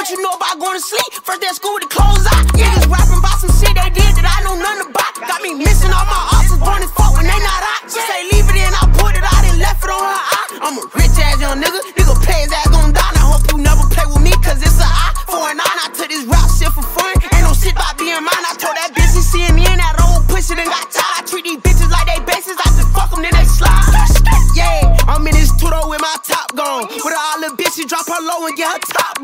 What you know about going to sleep? First day of school with the clothes out. Niggas rapping about some shit they did that I know nothing about. Got me missing all my options, born as fuck when they not out. She say leave it in, I put it out and left it on her eye. I'm a rich ass young nigga, nigga pay his ass gon' die. I hope you never play with me, cause it's an eye for an eye. I took this rap shit for fun, ain't no shit about being mine. I told that bitch she seeing me in that old pussy, then got tired. I treat these bitches like they bases, I just fuck them, then they slide. Yeah, I'm in this Tudo with my top gone. With all the bitches, drop her low and get her top